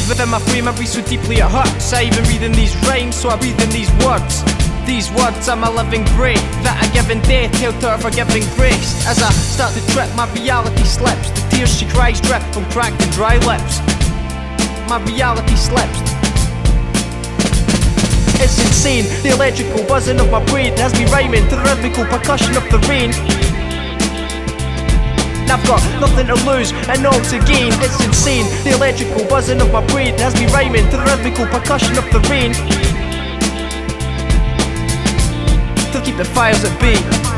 Within my frame I breathe so deeply it hurts. I even read in these rhymes, so I breathe in these words. These words are my living breath that I give in death, held to her forgiving grace. As I start to trip, my reality slips. The tears she cries drip from cracked and dry lips. My reality slips. It's insane, the electrical buzzing of my brain has me rhyming to the rhythmical percussion of the rain. And I've got nothing to lose and all to gain. It's insane, the electrical buzzing of my brain has me rhyming to the rhythmical percussion of the rain. To keep the fires at bay.